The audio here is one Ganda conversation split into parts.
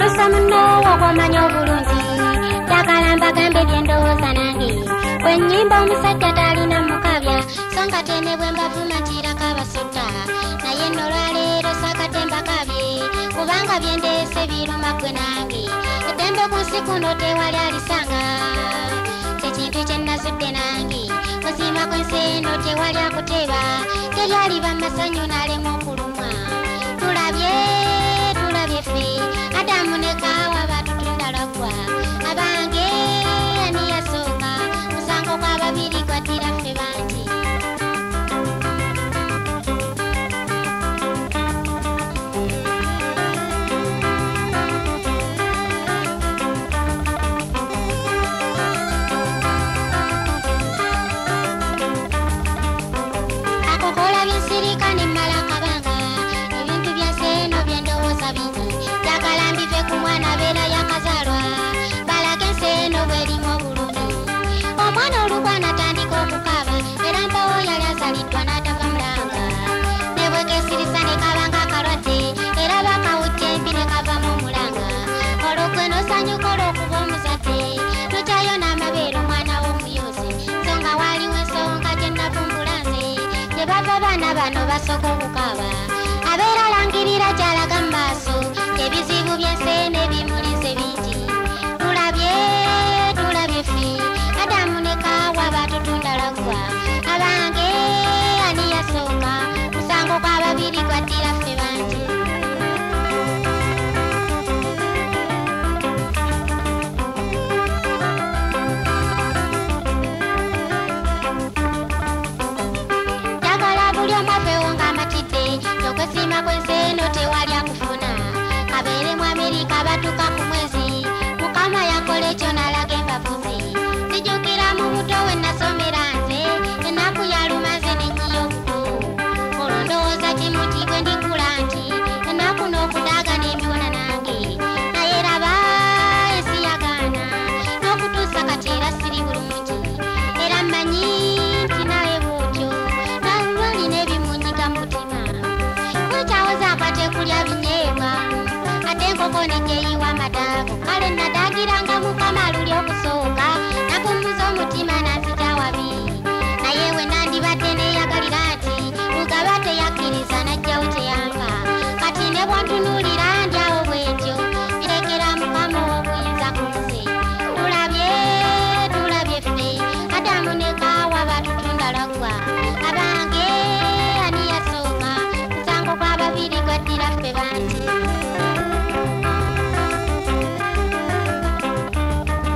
Musa muno wokomanyo bulungi Jakala mbagambe byendowooza nange Bwe nnyimba omusajja talina mukabya so nga tene bwe mbavuma ntirako abasota naye nno olwaleero saakadde mbakabye kubanga byendeese biruma ggwe nange eddembe ku nsi kuno tewali alisanga kyekintu kye nazudde nange muzima kw'ensi eno tewali akuteeba teryaliba masanyu n'alema okulumwa tulabye ffe Adamu ne Kaawa batutunda lwaggwa abange ani yasooka musango gw'ababiri gwaddira ffe bangi akokola byensirika ne mmala kabanga ebintu byansi eno byendowooza bingi Jakala mbive ku mwana abeera yakazaalwa balaga ensi eno bw'erimu obulumi omwana olugwana atandika okukaaba era mpawo yali azaliddwa n'atava mulanga ne bwe keesirisa ne kaba ng'akalwadde era bakawujja embi ne kavamu omulanga olwo gwe n'osanyuka olw'okuba omuzadde nokyayo n'amabeere omwana w'omuyoozi so nga waaliwo ensonga gye navumbula nze gye bava baana bano basooka okukaaba abeera alangirira gy'alaga mu maaso ebizibu by'ensi n'ebimulize bingi tulabye ffe Adamu ne Kaawa batutunda lwaggwa abange ani yasooka musango gw'ababiri gwaddira ffe bangi Jakala buli omu aveewo ng'amatidde okwesiima kw'ensi eno tewali akufuna kabeere mu Amerika batuuka ku mwezi Mukama yakola ekyo n'alaga embavuzi sijjukira mu buto we nasomera nze ennaku yaluma nze ne nnyiya obuto olwo ndowooza kimuti bwe ndikula nti ennaku n'okudaaga n'embiwona nange naye raba ensi yagaana n'okutuusa kati era siri bulungi era mmanyi nti nawe bw'otyo nalulwa nina ebimunyiga mu mutima wekyawoza akwate kulya binyeebwa ate enkoko negyeyiwa amadaago kale nadaagiranga Mukama luli okusooka nakumuza omutima nanzija wabi naye we nandibadde neeyagalira nti Mugaba teyakkiriza najjawo kyeyampa kati ne bwontunuulira ndyawo bwetyo birekera Mukama ow'obuyinza ku nsi tulabye ffe Adamu ne Kaawa batutunda lwaggwa abange ani yasooka musango gw'ababiri gwaddira ffe bangi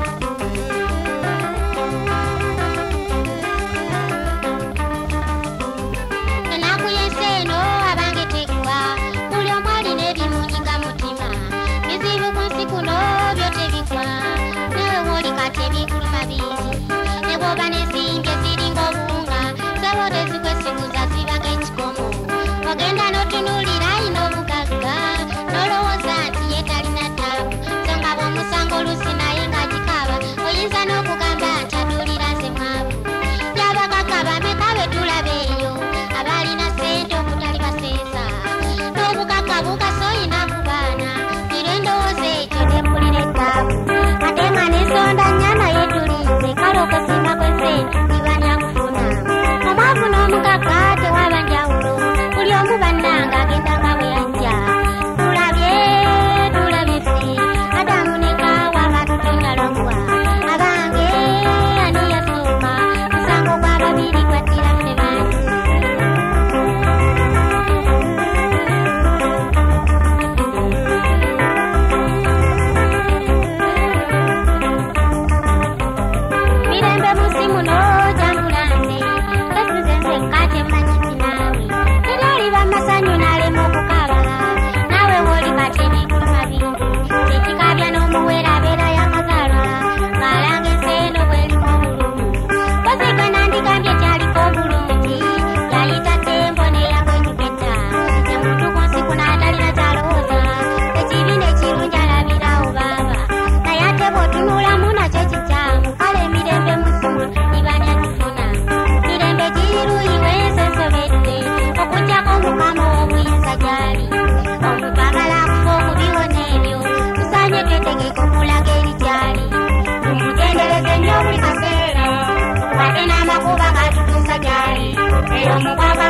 yo mukaba